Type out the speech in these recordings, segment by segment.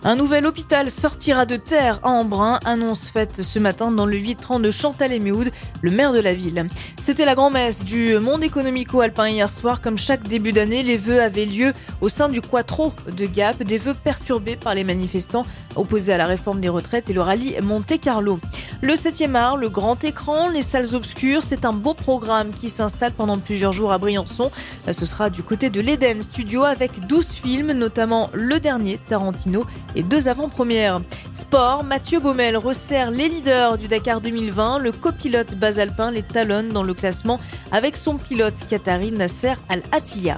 Un nouvel hôpital sortira de terre à Embrun, annonce faite ce matin dans le 8-30 de Chantal Éméoud, le maire de la ville. C'était la grand-messe du monde économico-alpin hier soir. Comme chaque début d'année, les vœux avaient lieu au sein du Quattro de Gap, des vœux perturbés par les manifestants opposés à la réforme des retraites et le rallye Monte-Carlo. Le 7e art, le grand écran, les salles obscures, c'est un beau programme qui s'installe pendant plusieurs jours à Briançon. Ce sera du côté de l'Eden Studio avec 12 films, notamment le dernier, Tarantino, et 2 avant-premières. Sport, Mathieu Baumel resserre les leaders du Dakar 2020. Le copilote Baz Alpin les talonne dans le classement avec son pilote qatari Nasser Al-Attiyah.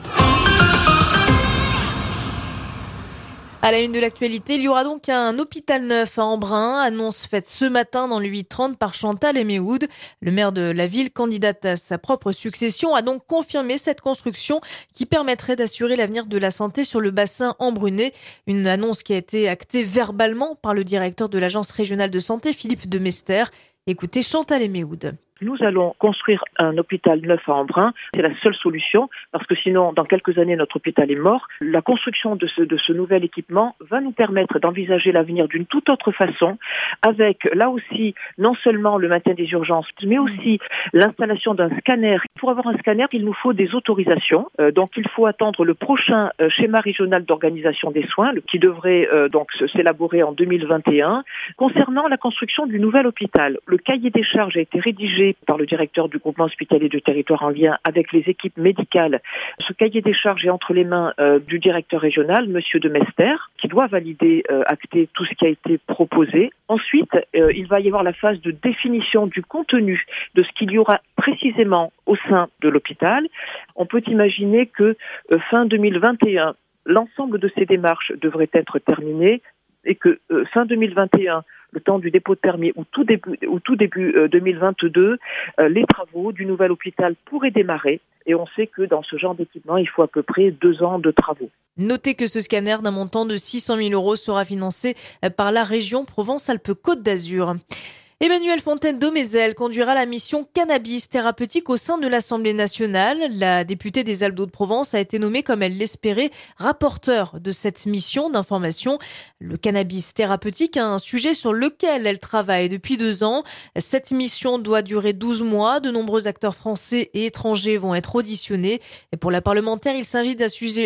À la une de l'actualité, il y aura donc un hôpital neuf à Embrun, annonce faite ce matin dans le 8-30 par Chantal Éméoud. Le maire de la ville, candidate à sa propre succession, a donc confirmé cette construction qui permettrait d'assurer l'avenir de la santé sur le bassin embrunais. Une annonce qui a été actée verbalement par le directeur de l'agence régionale de santé, Philippe de Mester. Écoutez Chantal Éméoud. Nous allons construire un hôpital neuf à Embrun. C'est la seule solution parce que sinon, dans quelques années, notre hôpital est mort. La construction de ce nouvel équipement va nous permettre d'envisager l'avenir d'une toute autre façon avec, là aussi, non seulement le maintien des urgences, mais aussi l'installation d'un scanner. Pour avoir un scanner, il nous faut des autorisations. Donc, il faut attendre le prochain schéma régional d'organisation des soins qui devrait donc s'élaborer en 2021. Concernant la construction du nouvel hôpital, le cahier des charges a été rédigé par le directeur du groupement hospitalier du territoire en lien avec les équipes médicales. Ce cahier des charges est entre les mains du directeur régional, monsieur de Mester, qui doit valider, acter tout ce qui a été proposé. Ensuite, il va y avoir la phase de définition du contenu de ce qu'il y aura précisément au sein de l'hôpital. On peut imaginer que fin 2021, l'ensemble de ces démarches devrait être terminé et que fin 2021, le temps du dépôt de permis ou tout début 2022, les travaux du nouvel hôpital pourraient démarrer. Et on sait que dans ce genre d'équipement, il faut à peu près 2 ans de travaux. Notez que ce scanner d'un montant de 600 000 € sera financé par la région Provence-Alpes-Côte d'Azur. Emmanuelle Fontaine-Daumézelle conduira la mission cannabis thérapeutique au sein de l'Assemblée nationale. La députée des Alpes-de-Haute-Provence a été nommée, comme elle l'espérait, rapporteure de cette mission d'information. Le cannabis thérapeutique est un sujet sur lequel elle travaille depuis 2 ans. Cette mission doit durer 12 mois. De nombreux acteurs français et étrangers vont être auditionnés. Et pour la parlementaire, il s'agit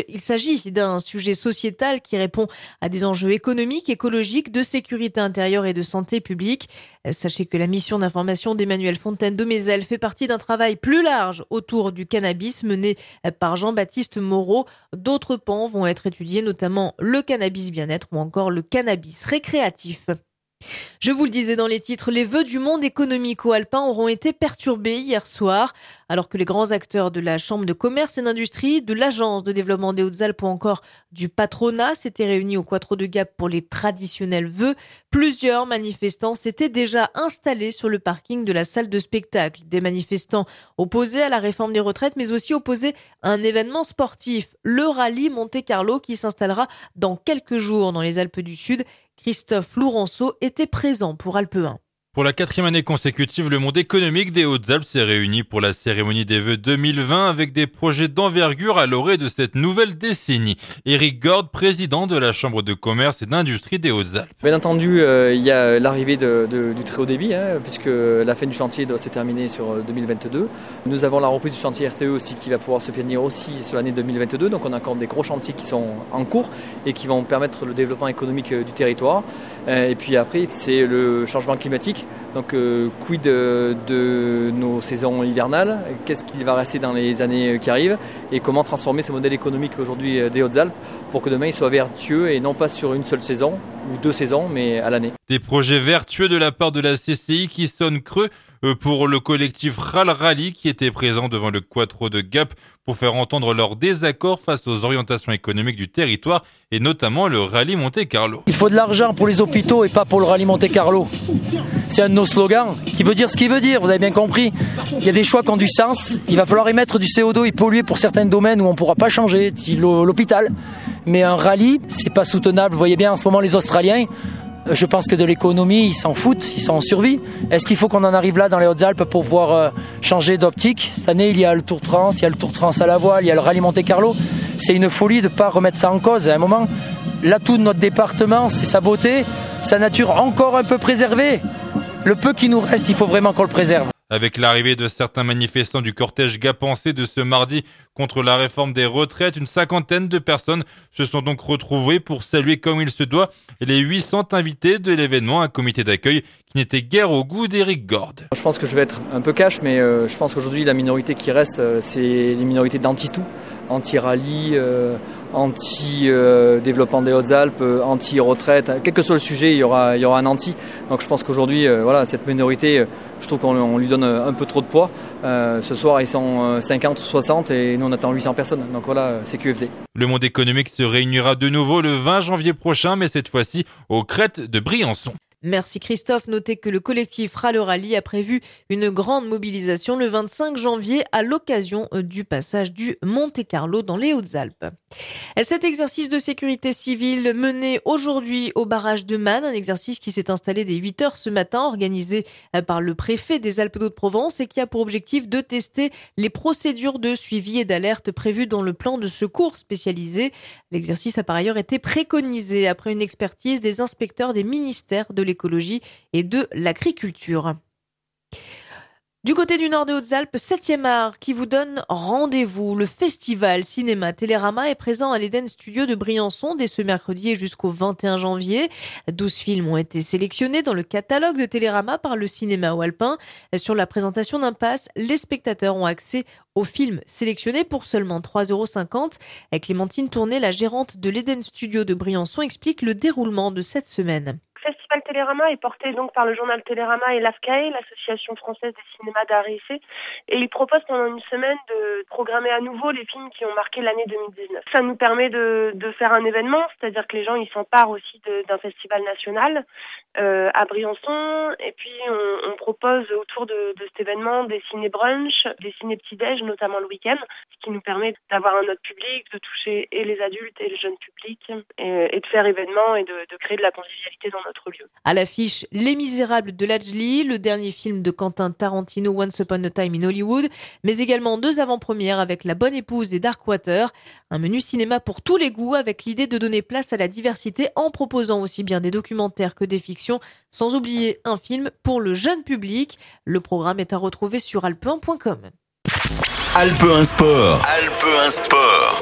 d'un sujet sociétal qui répond à des enjeux économiques, écologiques, de sécurité intérieure et de santé publique. Sachez que la mission d'information d'Emmanuelle Fontaine-Daumézelle fait partie d'un travail plus large autour du cannabis mené par Jean-Baptiste Moreau. D'autres pans vont être étudiés, notamment le cannabis bien-être ou encore le cannabis récréatif. Je vous le disais dans les titres, les vœux du monde économico-alpin auront été perturbés hier soir, alors que les grands acteurs de la Chambre de commerce et d'industrie, de l'Agence de développement des Hautes-Alpes ou encore du patronat s'étaient réunis au Quattro de Gap pour les traditionnels vœux. Plusieurs manifestants s'étaient déjà installés sur le parking de la salle de spectacle. Des manifestants opposés à la réforme des retraites, mais aussi opposés à un événement sportif, le rallye Monte-Carlo, qui s'installera dans quelques jours dans les Alpes du Sud. Christophe Lourenço était présent pour Alpe 1. Pour la 4e année consécutive, le monde économique des Hautes-Alpes s'est réuni pour la cérémonie des vœux 2020 avec des projets d'envergure à l'orée de cette nouvelle décennie. Éric Gorde, président de la Chambre de commerce et d'industrie des Hautes-Alpes. Bien entendu, il y a l'arrivée du très haut débit, puisque la fin du chantier doit se terminer sur 2022. Nous avons la reprise du chantier RTE aussi qui va pouvoir se finir aussi sur l'année 2022. Donc on a encore des gros chantiers qui sont en cours et qui vont permettre le développement économique du territoire. Et puis après, c'est le changement climatique. Donc quid de nos saisons hivernales, qu'est-ce qui va rester dans les années qui arrivent et comment transformer ce modèle économique aujourd'hui des Hautes-Alpes pour que demain il soit vertueux et non pas sur une seule saison ou 2 saisons mais à l'année. Des projets vertueux de la part de la CCI qui sonnent creux pour le collectif RAL Rally qui était présent devant le Quattro de Gap pour faire entendre leur désaccord face aux orientations économiques du territoire et notamment le rallye Monte-Carlo. Il faut de l'argent pour les hôpitaux et pas pour le rallye Monte-Carlo. C'est un de nos slogans qui veut dire ce qu'il veut dire, vous avez bien compris. Il y a des choix qui ont du sens, il va falloir émettre du CO2 et polluer pour certains domaines où on ne pourra pas changer, l'hôpital. Mais un rallye, c'est pas soutenable. Vous voyez bien en ce moment les Australiens, je pense que de l'économie, ils s'en foutent, ils sont en survie. Est-ce qu'il faut qu'on en arrive là dans les Hautes-Alpes pour pouvoir changer d'optique ? Cette année, il y a le Tour de France, il y a le Tour de France à la voile, il y a le rallye Monte-Carlo. C'est une folie de ne pas remettre ça en cause. À un moment, l'atout de notre département, c'est sa beauté, sa nature encore un peu préservée. Le peu qui nous reste, il faut vraiment qu'on le préserve. Avec l'arrivée de certains manifestants du cortège gapençé de ce mardi contre la réforme des retraites, une cinquantaine de personnes se sont donc retrouvées pour saluer comme il se doit les 800 invités de l'événement, un comité d'accueil qui n'était guère au goût d'Éric Gordes. Je pense que je vais être un peu cash, mais je pense qu'aujourd'hui la minorité qui reste, c'est les minorités d'anti-tout, anti-rallye, anti-développement des Hautes-Alpes, anti-retraite. Quel que soit le sujet, il y aura un anti. Donc je pense qu'aujourd'hui, cette minorité, je trouve qu'on lui donne un peu trop de poids. Ce soir, ils sont 50 ou 60 et nous on attend 800 personnes. Donc voilà, c'est QFD. Le monde économique se réunira de nouveau le 20 janvier prochain, mais cette fois-ci aux Crêtes de Briançon. Merci Christophe. Notez que le collectif Râle Rallye a prévu une grande mobilisation le 25 janvier à l'occasion du passage du Monte-Carlo dans les Hautes-Alpes. Cet exercice de sécurité civile mené aujourd'hui au barrage de Man, un exercice qui s'est installé dès 8h ce matin, organisé par le préfet des Alpes-de-Haute-Provence et qui a pour objectif de tester les procédures de suivi et d'alerte prévues dans le plan de secours spécialisé. L'exercice a par ailleurs été préconisé après une expertise des inspecteurs des ministères de l'écologie et de l'agriculture. Du côté du nord des Hautes-Alpes, 7e art qui vous donne rendez-vous. Le festival Cinéma Télérama est présent à l'Eden Studio de Briançon dès ce mercredi et jusqu'au 21 janvier. 12 films ont été sélectionnés dans le catalogue de Télérama par le Cinéma Alpin. Sur la présentation d'un pass, les spectateurs ont accès aux films sélectionnés pour seulement 3,50 €. Clémentine Tourné, la gérante de l'Eden Studio de Briançon, explique le déroulement de cette semaine. Le Festival Télérama est porté donc par le journal Télérama et l'AFCAE, l'Association française des cinémas d'art et essai, et il propose pendant une semaine de programmer à nouveau les films qui ont marqué l'année 2019. Ça nous permet de faire un événement, c'est-à-dire que les gens ils s'emparent aussi d'un festival national à Briançon, et puis on propose autour de cet événement des ciné-brunch, des ciné-petits-déj, notamment le week-end, ce qui nous permet d'avoir un autre public, de toucher et les adultes et le jeune public, et de faire événement et de créer de la convivialité dans notre lieu. À l'affiche, Les Misérables de Lajli, le dernier film de Quentin Tarantino, Once Upon a Time in Hollywood, mais également 2 avant-premières avec La Bonne Épouse et Darkwater. Un menu cinéma pour tous les goûts avec l'idée de donner place à la diversité en proposant aussi bien des documentaires que des fictions, sans oublier un film pour le jeune public. Le programme est à retrouver sur alpe1.com. Alpe 1 Sport. Alpe 1 Sport.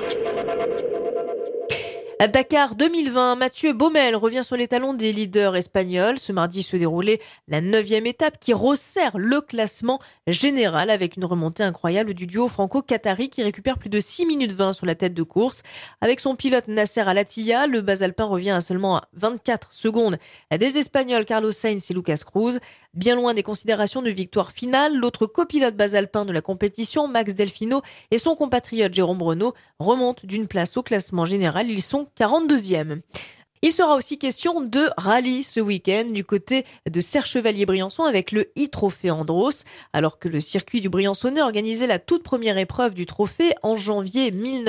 À Dakar 2020, Mathieu Baumel revient sur les talons des leaders espagnols. Ce mardi se déroulait la 9e étape qui resserre le classement général avec une remontée incroyable du duo franco-qatari qui récupère plus de 6 minutes 20 sur la tête de course. Avec son pilote Nasser Al-Attiyah, le Basalpin revient à seulement 24 secondes des Espagnols Carlos Sainz et Lucas Cruz. Bien loin des considérations de victoire finale, l'autre copilote basalpin de la compétition, Max Delfino, et son compatriote Jérôme Renaud remontent d'une place au classement général. Ils sont 42e. Il sera aussi question de rallye ce week-end du côté de Serre-Chevalier-Briançon avec le e-Trophée Andros. Alors que le circuit du Briançonnais organisait la toute première épreuve du trophée en janvier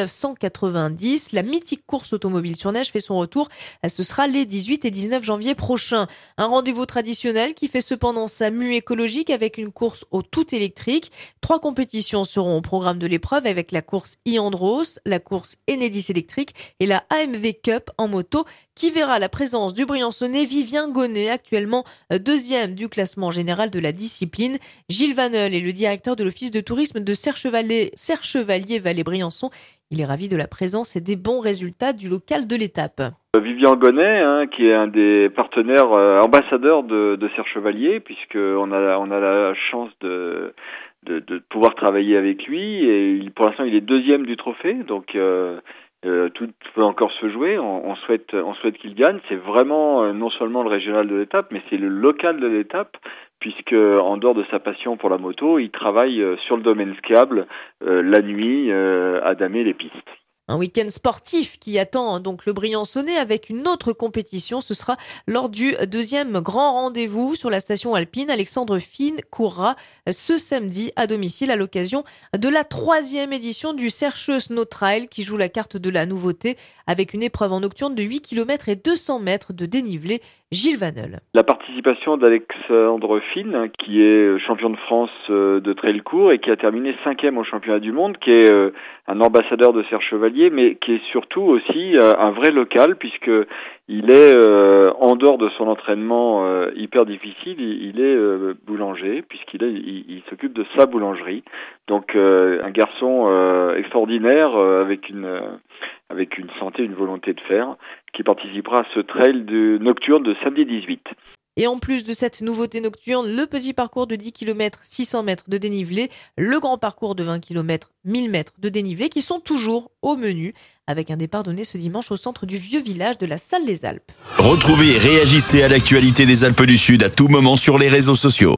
1990, la mythique course automobile sur neige fait son retour. Ce sera les 18 et 19 janvier prochains. Un rendez-vous traditionnel qui fait cependant sa mue écologique avec une course au tout électrique. 3 compétitions seront au programme de l'épreuve avec la course e-Andros, la course Enedis électrique et la AMV Cup en moto, qui verra la présence du Briançonnais Vivien Gonnet, actuellement 2e du classement général de la discipline. Gilles Vanel est le directeur de l'office de tourisme de Serre-Chevalier-Vallée-Briançon. Il est ravi de la présence et des bons résultats du local de l'étape. Vivien Gonnet, qui est un des partenaires ambassadeurs de Serre-Chevalier, puisqu'on a la chance de pouvoir travailler avec lui. Et pour l'instant, il est 2e du trophée, donc tout peut encore se jouer. On souhaite qu'il gagne. C'est vraiment non seulement le régional de l'étape, mais c'est le local de l'étape, puisque en dehors de sa passion pour la moto, il travaille sur le domaine skiable la nuit à damer les pistes. Un week-end sportif qui attend donc le Briançonnais avec une autre compétition. Ce sera lors du 2e grand rendez-vous sur la station alpine. Alexandre Fine courra ce samedi à domicile à l'occasion de la 3e édition du Sercheux Snow Trail qui joue la carte de la nouveauté avec une épreuve en nocturne de 8 km et 200 mètres de dénivelé. Gilles Vanel. La participation d'Alexandre Finn, qui est champion de France de trail court et qui a terminé 5e au championnat du monde, qui est un ambassadeur de Serge Chevalier, mais qui est surtout aussi un vrai local, puisque il est, en dehors de son entraînement hyper difficile, il est boulanger, il s'occupe de sa boulangerie. Donc un garçon extraordinaire avec une santé, une volonté de faire, qui participera à ce trail nocturne de samedi 18. Et en plus de cette nouveauté nocturne, le petit parcours de 10 km, 600 mètres de dénivelé, le grand parcours de 20 km, 1000 mètres de dénivelé qui sont toujours au menu, avec un départ donné ce dimanche au centre du vieux village de la Salle des Alpes. Retrouvez et réagissez à l'actualité des Alpes du Sud à tout moment sur les réseaux sociaux.